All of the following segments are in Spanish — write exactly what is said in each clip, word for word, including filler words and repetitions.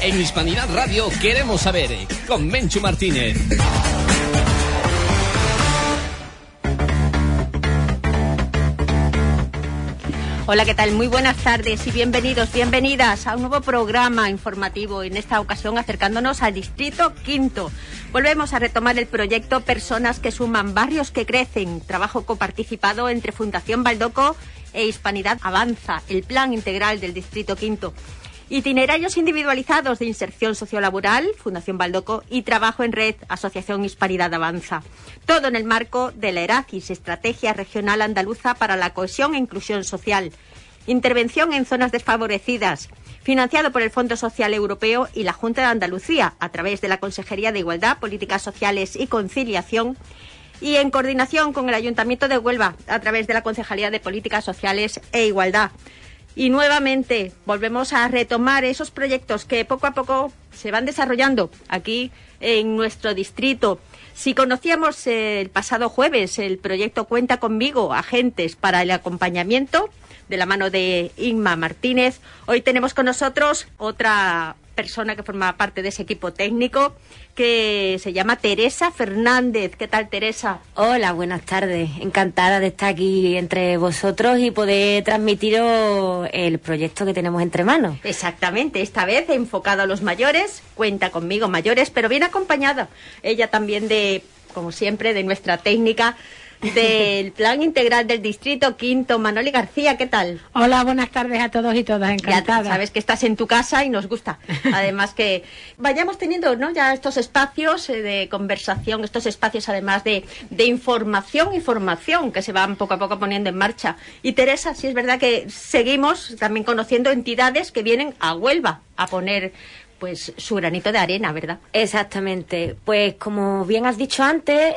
En Hispanidad Radio queremos saber, con Menchu Martínez. Hola, ¿qué tal? Muy buenas tardes y bienvenidos, bienvenidas a un nuevo programa informativo, en esta ocasión acercándonos al Distrito Quinto. Volvemos a retomar el proyecto Personas que Suman, Barrios que Crecen, trabajo coparticipado entre Fundación Baldoco e Hispanidad Avanza, el plan integral del Distrito Quinto. Itinerarios individualizados de inserción sociolaboral, Fundación Baldoco, y trabajo en red, Asociación Hispanidad Avanza. Todo en el marco de la ERACIS, Estrategia Regional Andaluza para la Cohesión e Inclusión Social. Intervención en zonas desfavorecidas, financiado por el Fondo Social Europeo y la Junta de Andalucía, a través de la Consejería de Igualdad, Políticas Sociales y Conciliación, y en coordinación con el Ayuntamiento de Huelva, a través de la Concejalía de Políticas Sociales e Igualdad. Y nuevamente volvemos a retomar esos proyectos que poco a poco se van desarrollando aquí en nuestro distrito. Si conocíamos el pasado jueves el proyecto Cuenta Conmigo, Agentes para el Acompañamiento, de la mano de Inma Martínez, hoy tenemos con nosotros otra persona que forma parte de ese equipo técnico, que se llama Teresa Fernández. ¿Qué tal, Teresa? Hola, buenas tardes. Encantada de estar aquí entre vosotros y poder transmitiros el proyecto que tenemos entre manos. Exactamente, esta vez enfocado a los mayores, Cuenta Conmigo Mayores, pero bien acompañada ella también de, como siempre, de nuestra técnica del Plan Integral del Distrito Quinto, Manoli García. ¿Qué tal? Hola, buenas tardes a todos y todas, encantada. Ya sabes que estás en tu casa y nos gusta. Además que vayamos teniendo, ¿no?, ya estos espacios de conversación, estos espacios además de, de información y formación que se van poco a poco poniendo en marcha. Y Teresa, sí es verdad que seguimos también conociendo entidades que vienen a Huelva a poner pues su granito de arena, ¿verdad? Exactamente. Pues como bien has dicho antes,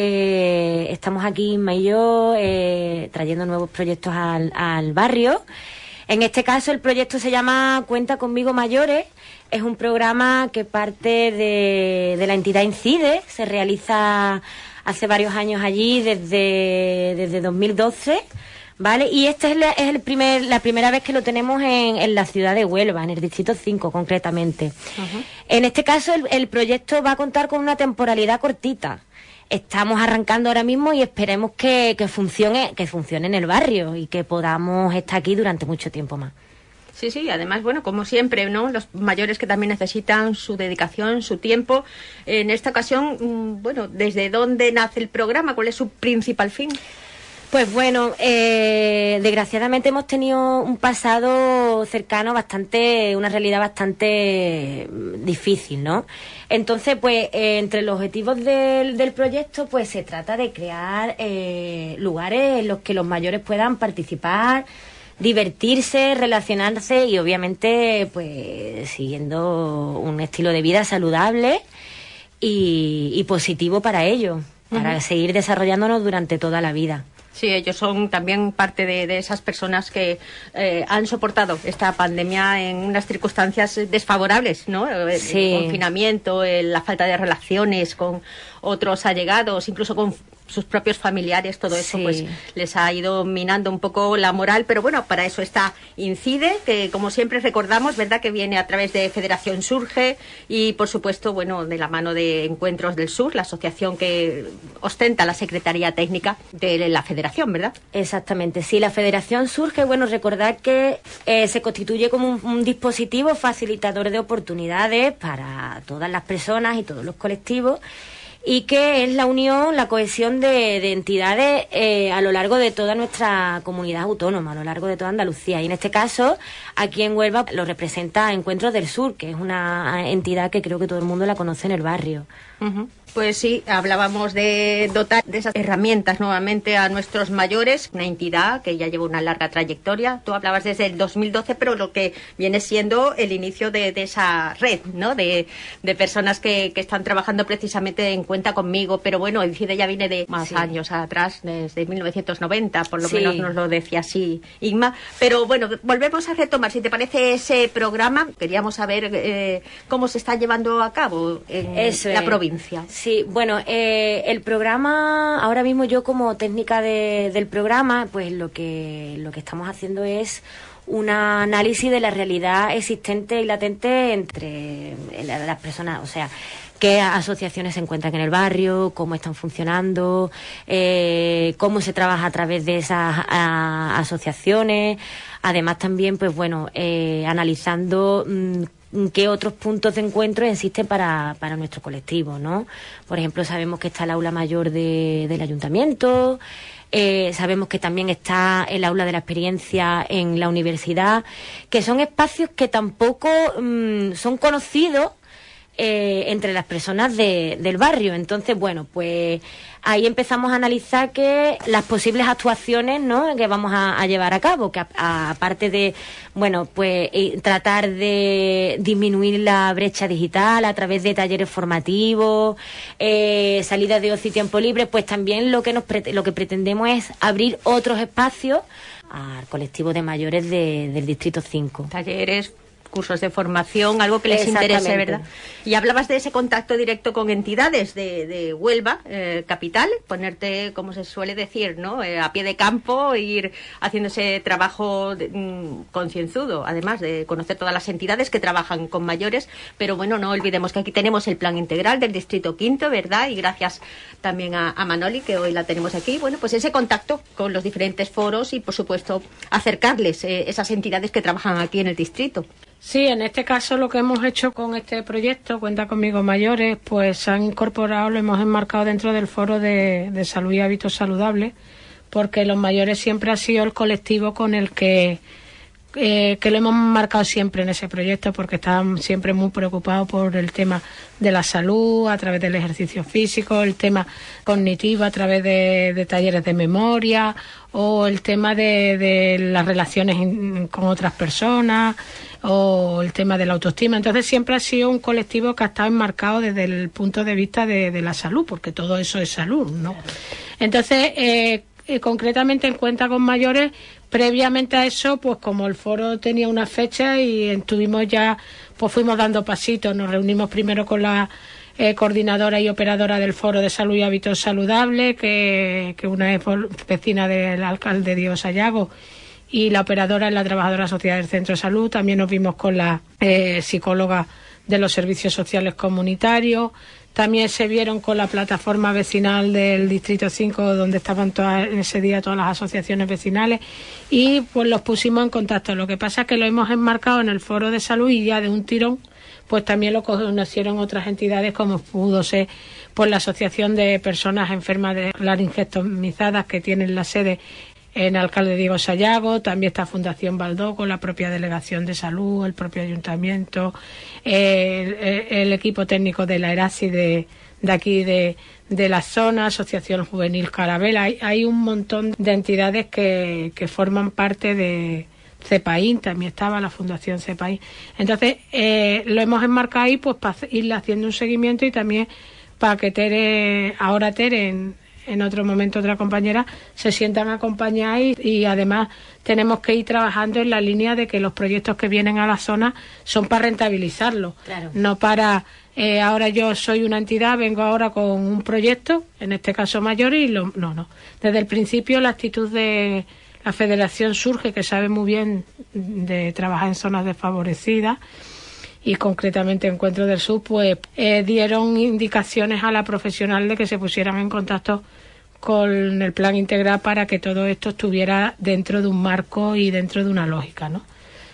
eh, estamos aquí, Inma y yo, eh, trayendo nuevos proyectos al, al barrio. En este caso el proyecto se llama Cuenta Conmigo Mayores. Es un programa que parte de, de la entidad INCIDE, se realiza hace varios años allí, desde, desde dos mil doce. ¿Vale? Y esta es, la, es el primer, la primera vez que lo tenemos en, en la ciudad de Huelva, en el Distrito cinco concretamente. Uh-huh. En este caso el, el proyecto va a contar con una temporalidad cortita. Estamos arrancando ahora mismo y esperemos que, que funcione, que funcione en el barrio y que podamos estar aquí durante mucho tiempo más. Sí, sí, además, bueno, como siempre, ¿no?, los mayores que también necesitan su dedicación, su tiempo. En esta ocasión, bueno, ¿desde dónde nace el programa? ¿Cuál es su principal fin? Pues bueno, eh, desgraciadamente hemos tenido un pasado cercano bastante, una realidad bastante difícil, ¿no? Entonces, pues, eh, entre los objetivos del, del proyecto, pues se trata de crear eh, lugares en los que los mayores puedan participar, divertirse, relacionarse y obviamente, pues, siguiendo un estilo de vida saludable y, y positivo para ellos, para uh-huh. seguir desarrollándonos durante toda la vida. Sí, ellos son también parte de, de esas personas que eh, han soportado esta pandemia en unas circunstancias desfavorables, ¿no? El, sí. el confinamiento, el, la falta de relaciones con otros allegados, incluso con sus propios familiares, todo eso sí. pues les ha ido minando un poco la moral, pero bueno, para eso está INCIDE, que como siempre recordamos, ¿verdad?, que viene a través de Federación Surge y por supuesto, bueno, de la mano de Encuentros del Sur, la asociación que ostenta la Secretaría Técnica de la Federación, ¿verdad? Exactamente, sí, la Federación Surge, bueno, recordar que eh, se constituye como un, un dispositivo facilitador de oportunidades para todas las personas y todos los colectivos, y que es la unión, la cohesión de, de entidades eh, a lo largo de toda nuestra comunidad autónoma, a lo largo de toda Andalucía. Y en este caso, aquí en Huelva lo representa Encuentros del Sur, que es una entidad que creo que todo el mundo la conoce en el barrio. Uh-huh. Pues sí, hablábamos de dotar de esas herramientas nuevamente a nuestros mayores, una entidad que ya lleva una larga trayectoria. Tú hablabas desde el dos mil doce, pero lo que viene siendo el inicio de, de esa red, ¿no?, de, de personas que, que están trabajando precisamente en Cuenta Conmigo. Pero bueno, INCIDE ya viene de más sí. años atrás, desde mil novecientos noventa, por lo sí. menos nos lo decía así Inma. Pero bueno, volvemos a retomar, si te parece, ese programa. Queríamos saber eh, cómo se está llevando a cabo en Eso la es. provincia. Sí, bueno, eh, el programa, ahora mismo yo como técnica de, del programa, pues lo que lo que estamos haciendo es un análisis de la realidad existente y latente entre las personas, o sea, qué asociaciones se encuentran en el barrio, cómo están funcionando, eh, cómo se trabaja a través de esas a, asociaciones. Además también, pues bueno, eh, analizando mmm, qué otros puntos de encuentro existen para, para nuestro colectivo, ¿no? Por ejemplo, sabemos que está el aula mayor de, del ayuntamiento, eh, sabemos que también está el aula de la experiencia en la universidad, que son espacios que tampoco mmm, son conocidos Eh, entre las personas de, del barrio. Entonces, bueno, pues ahí empezamos a analizar que las posibles actuaciones, ¿no?, que vamos a, a llevar a cabo, que aparte de, bueno, pues eh, tratar de disminuir la brecha digital a través de talleres formativos, eh, salidas de ocio y tiempo libre, pues también lo que nos pre- lo que pretendemos es abrir otros espacios al colectivo de mayores de, del Distrito cinco. Talleres, cursos de formación, algo que les interese, ¿verdad? Y hablabas de ese contacto directo con entidades de, de Huelva, eh, capital, ponerte, como se suele decir, ¿no?, eh, a pie de campo, ir haciendo ese trabajo de, mm, concienzudo, además de conocer todas las entidades que trabajan con mayores, pero bueno, no olvidemos que aquí tenemos el plan integral del Distrito Quinto, ¿verdad? Y gracias también a, a Manoli, que hoy la tenemos aquí, bueno, pues ese contacto con los diferentes foros y, por supuesto, acercarles eh, esas entidades que trabajan aquí en el distrito. Sí, en este caso lo que hemos hecho con este proyecto, Cuenta Conmigo Mayores, pues se han incorporado, lo hemos enmarcado dentro del foro de, de salud y hábitos saludables, porque los mayores siempre ha sido el colectivo con el que, eh, que lo hemos marcado siempre en ese proyecto, porque estaban siempre muy preocupados por el tema de la salud a través del ejercicio físico, el tema cognitivo a través de, de talleres de memoria, o el tema de, de las relaciones in, con otras personas, o el tema de la autoestima. Entonces siempre ha sido un colectivo que ha estado enmarcado desde el punto de vista de, de la salud, porque todo eso es salud, ¿no? Entonces, eh, eh, concretamente en Cuenta con Mayores, previamente a eso, pues como el foro tenía una fecha y estuvimos ya, pues fuimos dando pasitos. Nos reunimos primero con la eh, coordinadora y operadora del foro de salud y hábitos saludables, que, que una es vecina del alcalde Diego Sayago, y la operadora es la trabajadora social del centro de salud. También nos vimos con la eh, psicóloga de los servicios sociales comunitarios. También se vieron con la plataforma vecinal del Distrito cinco, donde estaban todas, en ese día todas las asociaciones vecinales, y pues los pusimos en contacto. Lo que pasa es que lo hemos enmarcado en el foro de salud y ya de un tirón pues también lo conocieron otras entidades, como pudo ser pues la Asociación de Personas Enfermas de Laringectomizadas, que tienen la sede en Alcalde Diego Sayago. También está Fundación Baldó, con la propia Delegación de Salud, el propio Ayuntamiento, el, el, el equipo técnico de la ERASI de, de aquí de, de la zona, Asociación Juvenil Carabela. Hay, hay un montón de entidades que, que forman parte de CEPAIN, también estaba la Fundación CEPAIN. Entonces, eh, lo hemos enmarcado ahí pues para irle haciendo un seguimiento, y también para que Tere, ahora Tere, en, en otro momento otra compañera, se sientan acompañadas, y, y además tenemos que ir trabajando en la línea de que los proyectos que vienen a la zona son para rentabilizarlos, claro. No para, eh, ahora yo soy una entidad, vengo ahora con un proyecto, en este caso mayor, y lo, no, no. Desde el principio la actitud de la Federación Surge, que sabe muy bien de trabajar en zonas desfavorecidas, y concretamente Encuentro del Sur, pues eh, dieron indicaciones a la profesional de que se pusieran en contacto con el plan integral para que todo esto estuviera dentro de un marco y dentro de una lógica, ¿no?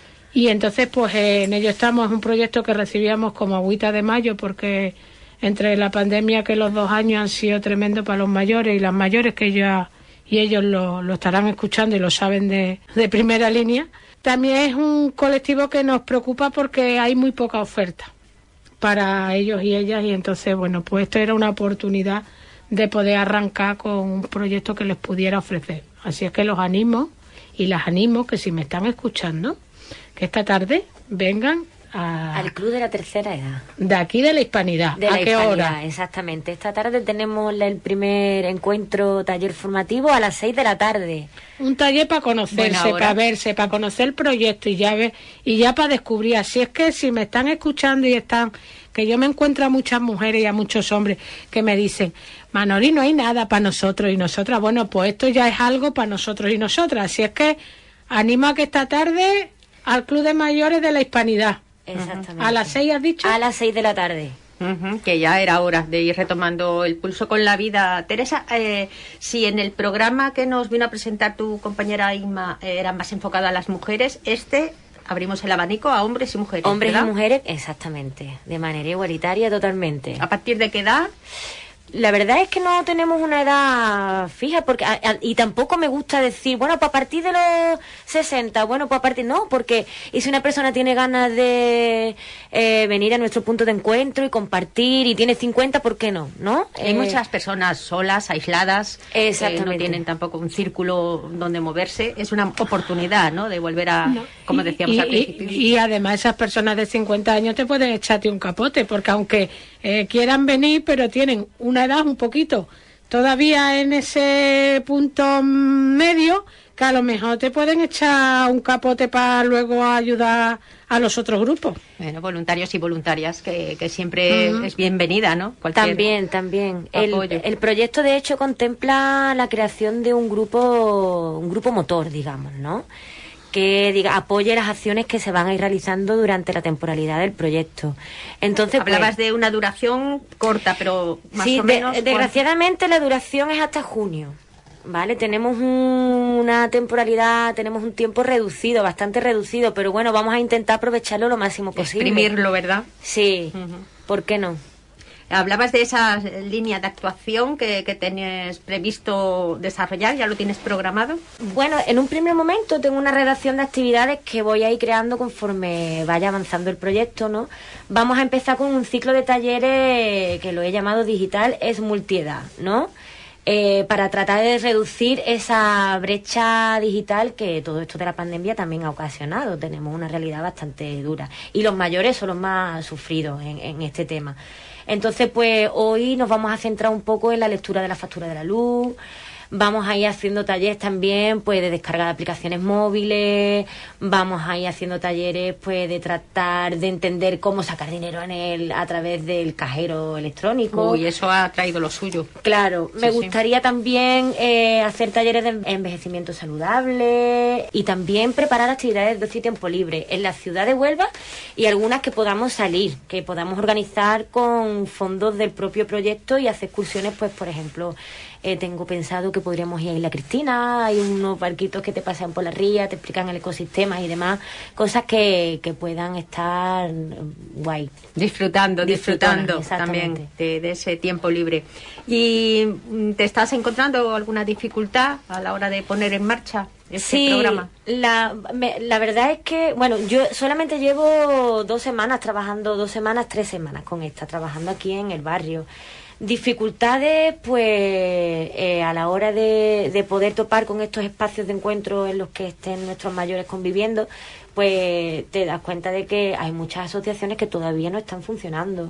Y entonces, pues eh, en ello estamos. Es un proyecto que recibíamos como agüita de mayo, porque entre la pandemia, que los dos años han sido tremendos para los mayores y las mayores, que ya y ellos lo, lo estarán escuchando y lo saben de, de primera línea. También es un colectivo que nos preocupa porque hay muy poca oferta para ellos y ellas, y entonces, bueno, pues esto era una oportunidad de poder arrancar con un proyecto que les pudiera ofrecer. Así es que los animo y las animo, que si me están escuchando, que esta tarde vengan a... al Club de la Tercera Edad. De aquí de la Hispanidad. De ¿A la qué Hispanidad, hora? Exactamente. Esta tarde tenemos el primer encuentro taller formativo a las seis de la tarde. Un taller para conocerse, para verse, para conocer el proyecto, y ya ver, y ya para descubrir. Así es que si me están escuchando y están, que yo me encuentro a muchas mujeres y a muchos hombres que me dicen: Manoli, no hay nada para nosotros y nosotras. Bueno, pues esto ya es algo para nosotros y nosotras. Así es que animo a que esta tarde al Club de Mayores de la Hispanidad. Exactamente. ¿A las seis has dicho? A las seis de la tarde. Uh-huh, que ya era hora de ir retomando el pulso con la vida. Teresa, eh, si en el programa que nos vino a presentar tu compañera Inma eh, era más enfocado a las mujeres, este abrimos el abanico a hombres y mujeres. Hombres ¿verdad? y mujeres, exactamente, de manera igualitaria totalmente. ¿A partir de qué edad? La verdad es que no tenemos una edad fija, porque a, a, y tampoco me gusta decir, bueno, pues a partir de los sesenta, bueno, pues a partir, no, porque y si una persona tiene ganas de eh, venir a nuestro punto de encuentro y compartir y tiene cincuenta, ¿por qué no? ¿No? Hay Eh, muchas personas solas, aisladas, Exactamente. que no tienen tampoco un círculo donde moverse. Es una oportunidad, ¿no?, de volver a, no. como decíamos y, al principio. Y, y además esas personas de cincuenta años te pueden echarte un capote, porque aunque eh, quieran venir, pero tienen una edad un poquito todavía en ese punto medio, que a lo mejor te pueden echar un capote para luego ayudar a los otros grupos. Bueno, voluntarios y voluntarias, que, que siempre uh-huh. es bienvenida, ¿no? Cualquier también, también. El, el proyecto, de hecho, contempla la creación de un grupo, un grupo motor, digamos, ¿no?, que diga, apoye las acciones que se van a ir realizando durante la temporalidad del proyecto. Entonces, hablabas pues, de una duración corta, pero más sí, o menos. De, desgraciadamente la duración es hasta junio, ¿vale? Tenemos un, una temporalidad, tenemos un tiempo reducido, bastante reducido, pero bueno, vamos a intentar aprovecharlo lo máximo posible. Exprimirlo, ¿verdad? Sí, uh-huh. ¿Por qué no? Hablabas de esa línea de actuación que, que tenías previsto desarrollar, ¿ya lo tienes programado? Bueno, en un primer momento tengo una redacción de actividades que voy a ir creando conforme vaya avanzando el proyecto, ¿no? Vamos a empezar con un ciclo de talleres que lo he llamado digital, es multiedad, ¿no? Eh, para tratar de reducir esa brecha digital que todo esto de la pandemia también ha ocasionado. Tenemos una realidad bastante dura y los mayores son los más sufridos en, en este tema. Entonces, pues hoy nos vamos a centrar un poco en la lectura de la factura de la luz. Vamos a ir haciendo talleres también, pues, de descarga de aplicaciones móviles. Vamos a ir haciendo talleres, pues, de tratar de entender cómo sacar dinero en el a través del cajero electrónico. Uy, eso ha traído lo suyo. Claro, sí, me gustaría sí. también eh, hacer talleres de envejecimiento saludable y también preparar actividades de ocio y tiempo libre en la ciudad de Huelva y algunas que podamos salir, que podamos organizar con fondos del propio proyecto y hacer excursiones, pues, por ejemplo, Eh, tengo pensado que podríamos ir a Isla Cristina, hay unos barquitos que te pasean por la ría, te explican el ecosistema y demás, cosas que, que puedan estar guay. Disfrutando, disfrutando, disfrutando también de, de ese tiempo libre. ¿Y te estás encontrando alguna dificultad a la hora de poner en marcha este sí, programa? La, me, la verdad es que, bueno, yo solamente llevo dos semanas trabajando, dos semanas, tres semanas con esta, trabajando aquí en el barrio. Dificultades, pues, eh, a la hora de, de poder topar con estos espacios de encuentro en los que estén nuestros mayores conviviendo, pues te das cuenta de que hay muchas asociaciones que todavía no están funcionando.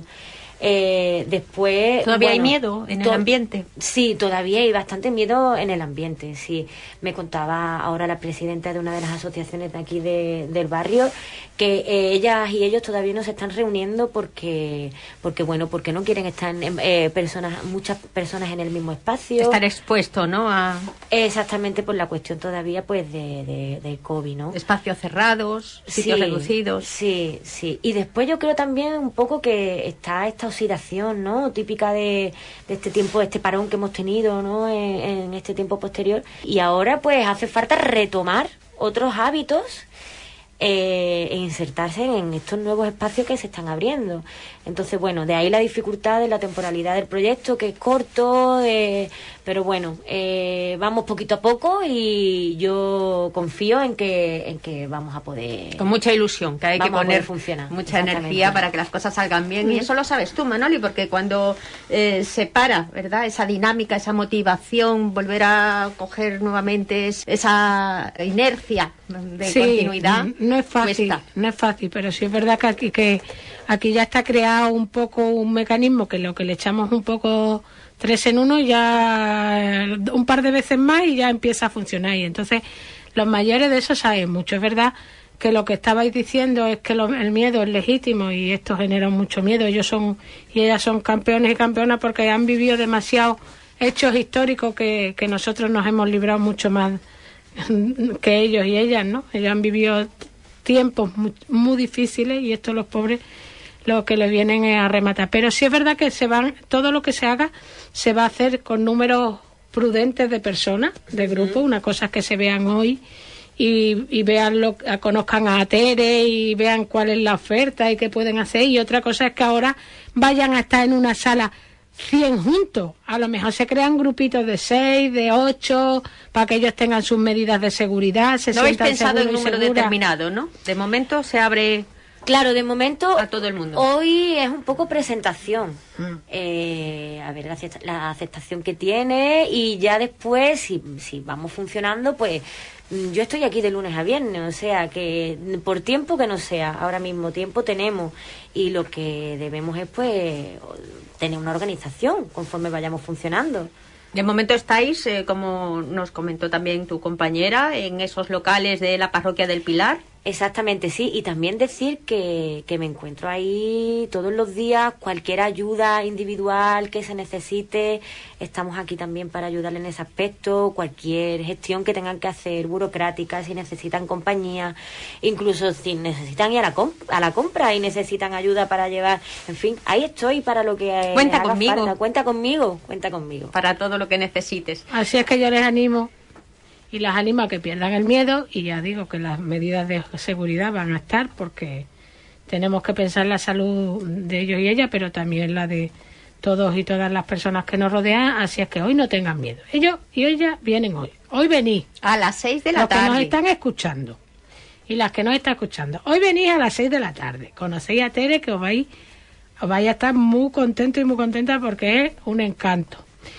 Eh, después todavía bueno, hay miedo en el ambiente. Sí, todavía hay bastante miedo en el ambiente. Sí, me contaba ahora la presidenta de una de las asociaciones de aquí de, del barrio que eh, ellas y ellos todavía no se están reuniendo porque porque bueno porque no quieren estar eh, personas muchas personas en el mismo espacio, estar expuesto, ¿no? A... exactamente, por la cuestión todavía, pues, de, de, de COVID, ¿no? Espacios cerrados, sitios sí, reducidos. Sí, sí. Y después yo creo también un poco que está esta oxidación, ¿no?, típica de, de este tiempo, de este parón que hemos tenido, ¿no?, en, en este tiempo posterior. Y ahora, pues, hace falta retomar otros hábitos eh, e insertarse en estos nuevos espacios que se están abriendo. Entonces, bueno, de ahí la dificultad de la temporalidad del proyecto, que es corto, eh, pero bueno, eh, vamos poquito a poco y yo confío en que en que vamos a poder... Con mucha ilusión, que hay que poner funcionar, mucha energía para que las cosas salgan bien. Mm. Y eso lo sabes tú, Manoli, porque cuando eh, se para, ¿verdad?, esa dinámica, esa motivación, volver a coger nuevamente esa inercia de sí, continuidad... No es fácil, cuesta. no es fácil, pero sí es verdad que aquí, que aquí ya está creado un poco un mecanismo que lo que le echamos un poco tres en uno, ya un par de veces más y ya empieza a funcionar. Y entonces los mayores de eso saben mucho. Es verdad que lo que estabais diciendo es que lo, el miedo es legítimo y esto genera mucho miedo. Ellos son y ellas son campeones y campeonas porque han vivido demasiados hechos históricos que, que nosotros nos hemos librado mucho más que ellos y ellas, ¿no? Ellos han vivido tiempos muy, muy difíciles y esto los pobres lo que les vienen es a rematar. Pero sí es verdad que se van, todo lo que se haga se va a hacer con números prudentes de personas, de grupo. Una cosa es que se vean hoy y, y vean lo, conozcan a Tere y vean cuál es la oferta y qué pueden hacer, y otra cosa es que ahora vayan a estar en una sala cien juntos. A lo mejor se crean grupitos de seis, de ocho, para que ellos tengan sus medidas de seguridad. Se ¿No habéis pensado en un número determinado, no? De momento se abre... Claro, de momento a todo el mundo. Hoy es un poco presentación, mm. eh, a ver la, acepta- la aceptación que tiene, y ya después, si, si vamos funcionando, pues yo estoy aquí de lunes a viernes, o sea que por tiempo que no sea, ahora mismo tiempo tenemos, y lo que debemos es pues tener una organización conforme vayamos funcionando. De momento estáis, eh, como nos comentó también tu compañera, en esos locales de la Parroquia del Pilar. Exactamente, sí, y también decir que, que me encuentro ahí todos los días, cualquier ayuda individual que se necesite, estamos aquí también para ayudarle en ese aspecto, cualquier gestión que tengan que hacer, burocrática, si necesitan compañía, incluso si necesitan ir a la, comp- a la compra y necesitan ayuda para llevar, en fin, ahí estoy para lo que Cuenta haga conmigo. falta. Cuenta conmigo, cuenta conmigo. Para todo lo que necesites. Así es que yo les animo y las animo a que pierdan el miedo, y ya digo que las medidas de seguridad van a estar, porque tenemos que pensar en la salud de ellos y ellas, pero también la de todos y todas las personas que nos rodean. Así es que hoy no tengan miedo. Ellos y ellas vienen hoy. Hoy venís. A las seis de la los tarde. que nos están escuchando y las que nos están escuchando. Hoy venís a las seis de la tarde. Conocéis a Tere, que os vais, os vais a estar muy contentos y muy contentas, porque es un encanto.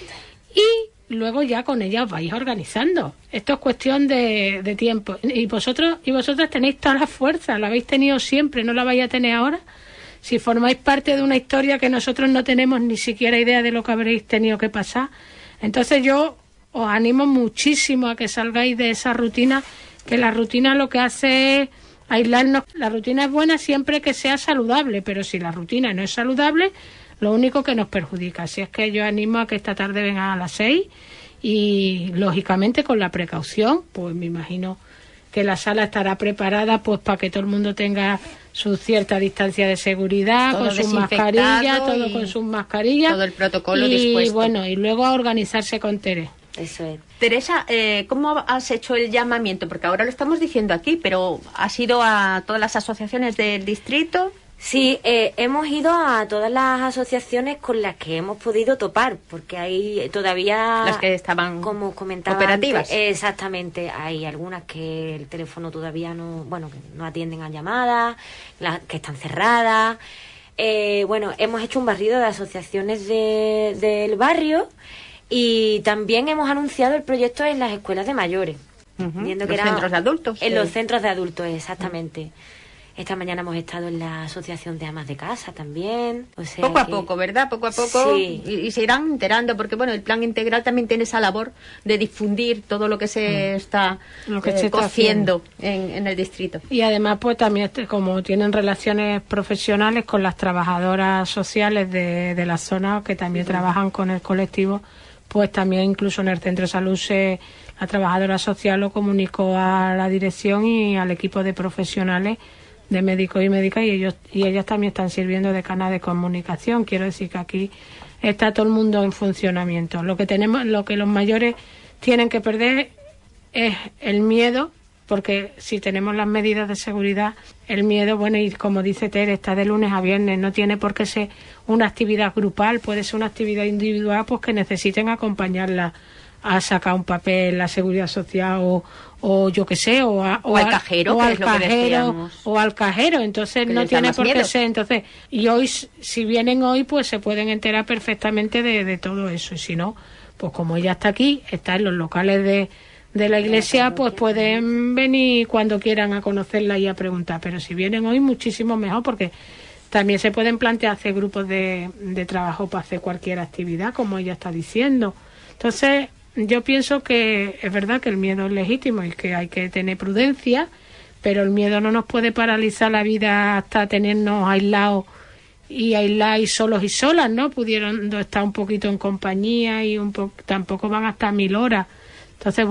Y luego ya con ella os vais organizando. Esto es cuestión de, de tiempo. Y vosotros y vosotras tenéis toda la fuerza, la habéis tenido siempre, no la vais a tener ahora. Si formáis parte de una historia que nosotros no tenemos ni siquiera idea de lo que habréis tenido que pasar. Entonces yo os animo muchísimo a que salgáis de esa rutina, que la rutina lo que hace es aislarnos. La rutina es buena siempre que sea saludable, pero si la rutina no es saludable, lo único que nos perjudica. Así es que yo animo a que esta tarde vengan a las seis, y lógicamente con la precaución, pues me imagino que la sala estará preparada pues para que todo el mundo tenga su cierta distancia de seguridad, todo con sus mascarillas, todo con sus mascarillas, todo el protocolo y dispuesto. bueno, y luego a organizarse con Tere. Eso es. Teresa, eh, ¿cómo has hecho el llamamiento? Porque ahora lo estamos diciendo aquí, pero ¿has ido a todas las asociaciones del distrito? Sí, eh, hemos ido a todas las asociaciones con las que hemos podido topar, porque hay todavía... Las que estaban como comentaba operativas. antes, exactamente, hay algunas que el teléfono todavía no, bueno, que no atienden a llamadas, las que están cerradas. Eh, bueno, hemos hecho un barrido de asociaciones de, del barrio, y también hemos anunciado el proyecto en las escuelas de mayores. Uh-huh. Viendo Los que era centros de adultos. En sí. los centros de adultos, exactamente. Uh-huh. Esta mañana hemos estado en la Asociación de Amas de Casa también. O sea poco a que... poco, ¿verdad? Poco a poco. Sí. Y, y se irán enterando, porque bueno, el plan integral también tiene esa labor de difundir todo lo que se está, lo que eh, se está cociendo en, en el distrito. Y además, pues también, como tienen relaciones profesionales con las trabajadoras sociales de, de la zona, que también uh-huh. trabajan con el colectivo, pues también incluso en el centro de salud se, la trabajadora social lo comunicó a la dirección y al equipo de profesionales, de médicos y médicas, y ellos y ellas también están sirviendo de canal de comunicación. Quiero decir que aquí está todo el mundo en funcionamiento. Lo que tenemos, lo que los mayores tienen que perder es el miedo, porque si tenemos las medidas de seguridad, el miedo, bueno, y como dice Tere, está de lunes a viernes, no tiene por qué ser una actividad grupal, puede ser una actividad individual, pues que necesiten acompañarla a sacar un papel, la seguridad social, o, o yo qué sé, o, a, o, o al cajero, o que al es lo que cajero, decíamos. o al cajero, entonces que no tiene por miedo. qué ser. Entonces, y hoy, si vienen hoy, pues se pueden enterar perfectamente de, de todo eso, y si no, pues como ella está aquí, está en los locales de, de la iglesia, pues pueden venir cuando quieran a conocerla y a preguntar, pero si vienen hoy, muchísimo mejor, porque también se pueden plantear hacer grupos de, de trabajo para hacer cualquier actividad, como ella está diciendo. Entonces, yo pienso que es verdad que el miedo es legítimo y que hay que tener prudencia, pero el miedo no nos puede paralizar la vida hasta tenernos aislados y aislar y solos y solas, ¿no? Pudieron estar un poquito en compañía y un po- tampoco van hasta mil horas. Entonces, bueno,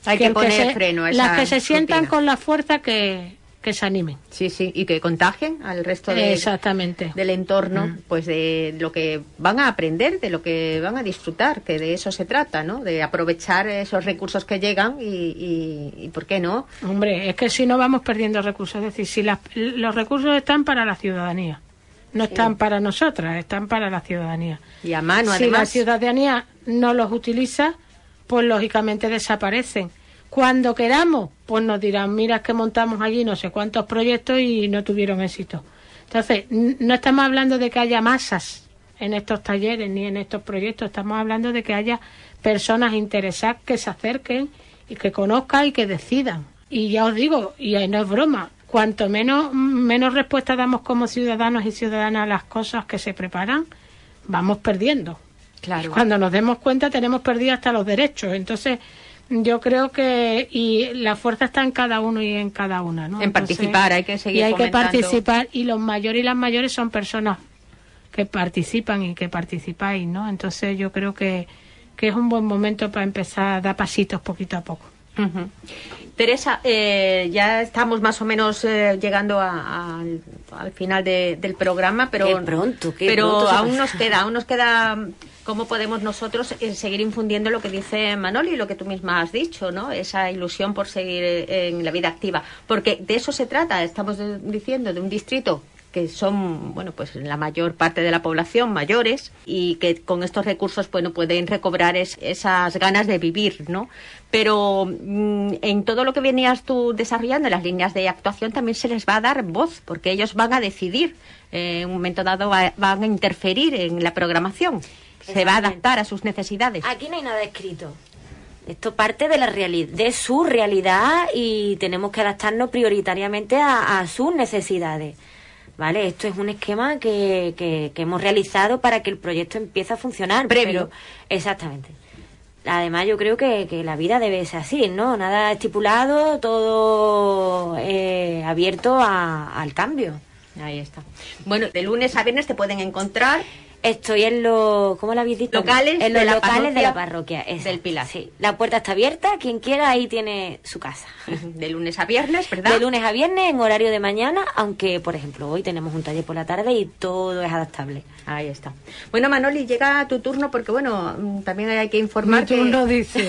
Hay que, que poner se, freno a esa las que se sientan rutina. Con la fuerza que, que se animen. Sí, sí, y que contagien al resto de, Exactamente. del entorno, mm. pues de lo que van a aprender, de lo que van a disfrutar, que de eso se trata, ¿no? De aprovechar esos recursos que llegan y, y, y ¿por qué no? Hombre, es que si no vamos perdiendo recursos, es decir, si las, los recursos están para la ciudadanía, no sí. están para nosotras, están para la ciudadanía. Y a mano, si además. la ciudadanía no los utiliza, pues lógicamente desaparecen. Cuando queramos, pues nos dirán, mira, es que montamos allí no sé cuántos proyectos y no tuvieron éxito. Entonces, no estamos hablando de que haya masas en estos talleres ni en estos proyectos, estamos hablando de que haya personas interesadas que se acerquen y que conozcan y que decidan. Y ya os digo, y no es broma, cuanto menos, menos respuesta damos como ciudadanos y ciudadanas a las cosas que se preparan, vamos perdiendo. Claro. Cuando nos demos cuenta tenemos perdido hasta los derechos. Entonces, yo creo que y la fuerza está en cada uno y en cada una, ¿no? En Entonces, participar, hay que seguir y hay fomentando. que participar, y los mayores y las mayores son personas que participan y que participáis, ¿no? Entonces yo creo que, que es un buen momento para empezar a dar pasitos poquito a poco. Uh-huh. Teresa, eh, ya estamos más o menos eh, llegando a, a, al final de, del programa, pero qué pronto, qué pero pronto aún nos queda, aún nos queda cómo podemos nosotros eh, seguir infundiendo lo que dice Manoli y lo que tú misma has dicho, ¿no? Esa ilusión por seguir en la vida activa, porque de eso se trata. Estamos de, diciendo de un distrito que son, bueno, pues la mayor parte de la población mayores y que con estos recursos, bueno, pueden recobrar es, esas ganas de vivir, ¿no? Pero mmm, en todo lo que venías tú desarrollando, en las líneas de actuación, también se les va a dar voz, porque ellos van a decidir, eh, en un momento dado va, van a interferir en la programación, se va a adaptar a sus necesidades. Aquí no hay nada escrito. Esto parte de la realidad, de su realidad, y tenemos que adaptarnos prioritariamente a, a sus necesidades. Vale, esto es un esquema que, que, que hemos realizado para que el proyecto empiece a funcionar. Previo. Pero, exactamente. Además, yo creo que, que la vida debe ser así, ¿no? Nada estipulado, todo eh, abierto a, al cambio. Ahí está. Bueno, de lunes a viernes te pueden encontrar. Estoy en los, ¿cómo lo habéis dicho? Locales en los de la locales parroquia de la parroquia. Exacto. Del Pilar. Sí. La puerta está abierta, quien quiera ahí tiene su casa. De lunes a viernes, ¿verdad? De lunes a viernes en horario de mañana, aunque, por ejemplo, hoy tenemos un taller por la tarde y todo es adaptable. Ahí está. Bueno, Manoli, llega tu turno porque, bueno, también hay que informar Mi turno que, dice.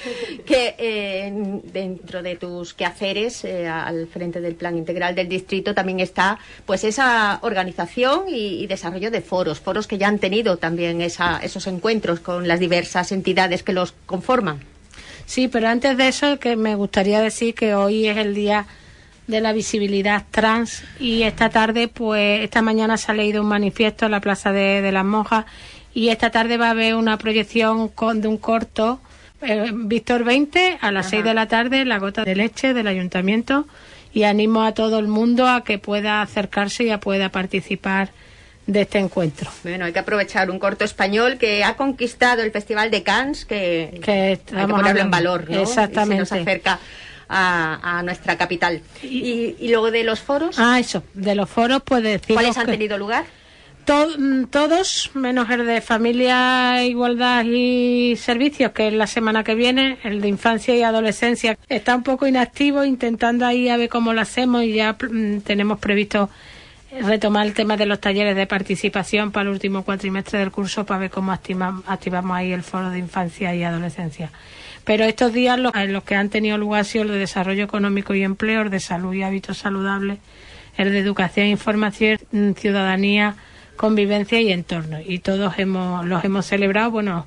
que eh, dentro de tus quehaceres eh, al frente del Plan Integral del Distrito también está, pues, esa organización y, y desarrollo de foros, foros que ya han tenido también esa, esos encuentros con las diversas entidades que los conforman. Sí, pero antes de eso, que me gustaría decir que hoy es el día de la visibilidad trans, y esta tarde, pues esta mañana se ha leído un manifiesto en la Plaza de, de las Monjas, y esta tarde va a haber una proyección con, de un corto, eh, Víctor veinte, a las Ajá. seis de la tarde, La Gota de Leche del Ayuntamiento, y animo a todo el mundo a que pueda acercarse y a pueda participar de este encuentro. Bueno, hay que aprovechar un corto español que ha conquistado el Festival de Cannes, que, que hay que ponerlo hablando. en valor, ¿no? Exactamente. Y se nos acerca a, a nuestra capital. Y, y luego de los foros. Ah, eso, de los foros, pues decimos ¿cuáles han que tenido lugar? To todos, menos el de Familia, Igualdad y Servicios, que es la semana que viene. El de Infancia y Adolescencia está un poco inactivo, intentando ahí a ver cómo lo hacemos, y ya mm, tenemos previsto retomar el tema de los talleres de participación para el último cuatrimestre del curso, para ver cómo activamos, activamos ahí el foro de infancia y adolescencia. Pero estos días los, los que han tenido lugar han sido el de desarrollo económico y empleo, el de salud y hábitos saludables, el de educación, información, ciudadanía, convivencia y entorno. Y todos hemos los hemos celebrado. Bueno,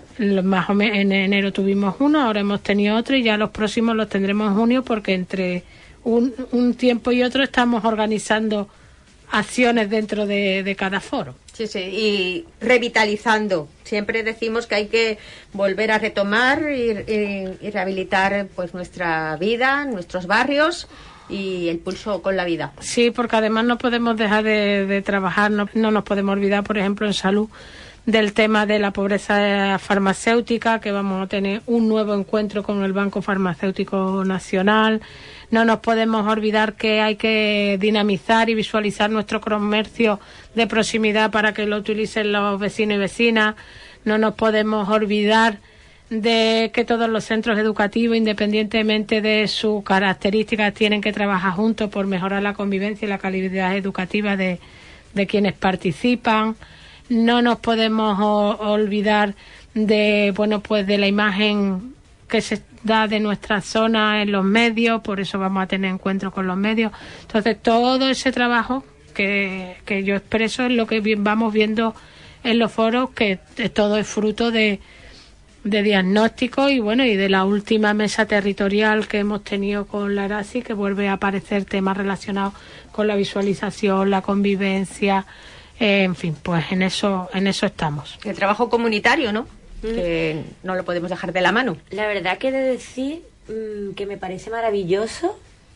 más o menos en enero tuvimos uno, ahora hemos tenido otro, y ya los próximos los tendremos en junio, porque entre un, un tiempo y otro estamos organizando acciones dentro de, de cada foro. Sí, sí, y revitalizando. Siempre decimos que hay que volver a retomar y, y, y rehabilitar, pues, nuestra vida, nuestros barrios y el pulso con la vida. Sí, porque además no podemos dejar de, de trabajar, no, no nos podemos olvidar, por ejemplo, en salud, del tema de la pobreza farmacéutica, que vamos a tener un nuevo encuentro con el Banco Farmacéutico Nacional. No nos podemos olvidar que hay que dinamizar y visualizar nuestro comercio de proximidad para que lo utilicen los vecinos y vecinas. No nos podemos olvidar de que todos los centros educativos, independientemente de sus características, tienen que trabajar juntos por mejorar la convivencia y la calidad educativa de, de quienes participan. No nos podemos o, olvidar de, bueno, pues de la imagen que se da de nuestra zona en los medios, por eso vamos a tener encuentros con los medios. Entonces, todo ese trabajo que, que yo expreso es lo que vamos viendo en los foros, que todo es fruto de de diagnóstico y bueno y de la última mesa territorial que hemos tenido con la ARASI, que vuelve a aparecer temas relacionados con la visualización, la convivencia, eh, en fin, pues en eso en eso estamos. El trabajo comunitario, ¿no? Mm. Que no lo podemos dejar de la mano. La verdad que he de decir mmm, que me parece maravilloso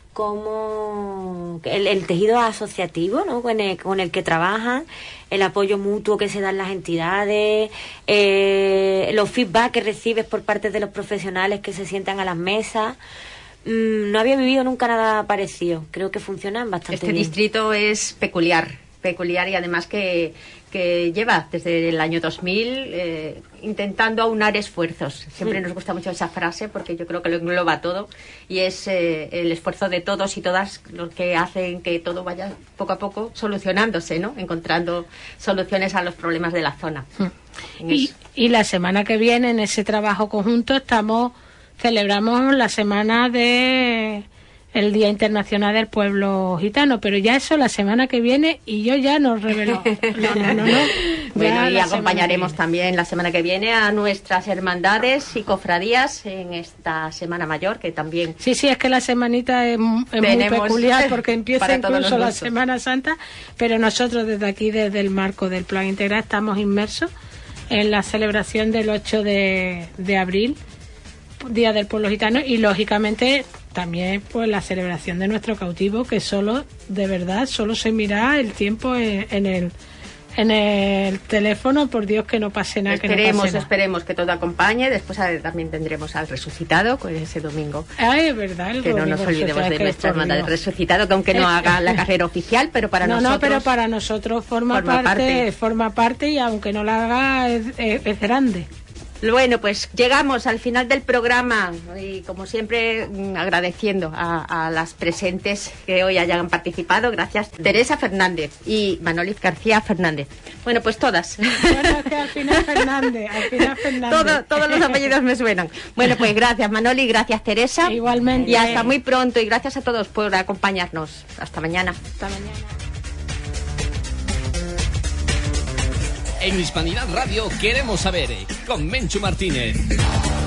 como el, el tejido asociativo, ¿no? con, el, con el que trabajan, el apoyo mutuo que se dan las entidades, eh, los feedback que recibes por parte de los profesionales que se sientan a las mesas. Mm, no había vivido nunca nada parecido. Creo que funcionan bastante este bien. Este distrito es peculiar, peculiar y además que, que lleva desde el año dos mil eh, intentando aunar esfuerzos. Siempre sí. Nos gusta mucho esa frase porque yo creo que lo engloba todo y es eh, el esfuerzo de todos y todas los que hacen que todo vaya poco a poco solucionándose, ¿no? Encontrando soluciones a los problemas de la zona. Mm. Y, y la semana que viene, en ese trabajo conjunto, estamos celebramos la semana de el Día Internacional del Pueblo Gitano, pero ya eso la semana que viene y yo ya nos revelo. No, no, no, no. Bueno, y acompañaremos también la semana que viene a nuestras hermandades y cofradías en esta Semana Mayor, que también... Sí, sí, es que la semanita es, es muy peculiar porque empieza incluso la Semana Santa, pero nosotros desde aquí, desde el marco del Plan Integral, estamos inmersos en la celebración del ocho de abril, Día del Pueblo Gitano, y lógicamente también pues la celebración de nuestro cautivo, que solo, de verdad, solo se mira el tiempo en, en el en el teléfono, por Dios que no pase nada. Esperemos, que no pase nada. Esperemos que todo acompañe. Después a ver, también tendremos al resucitado con ese domingo. Ah, es verdad. El que no nos olvidemos de nuestra hermandad del resucitado, que aunque no haga la carrera oficial, pero para no, nosotros... No, pero para nosotros forma, forma parte, parte, forma parte y aunque no la haga es, es, es grande. Bueno, pues llegamos al final del programa y como siempre agradeciendo a, a las presentes que hoy hayan participado. Gracias Teresa Fernández y Manoli García Fernández. Bueno, pues todas. Bueno, es que al final Fernández, al final Fernández. Todo, todos los apellidos me suenan. Bueno, pues gracias Manoli, gracias Teresa. Igualmente. Y hasta muy pronto y gracias a todos por acompañarnos. Hasta mañana. Hasta mañana. En Hispanidad Radio queremos saber, con Menchu Martínez.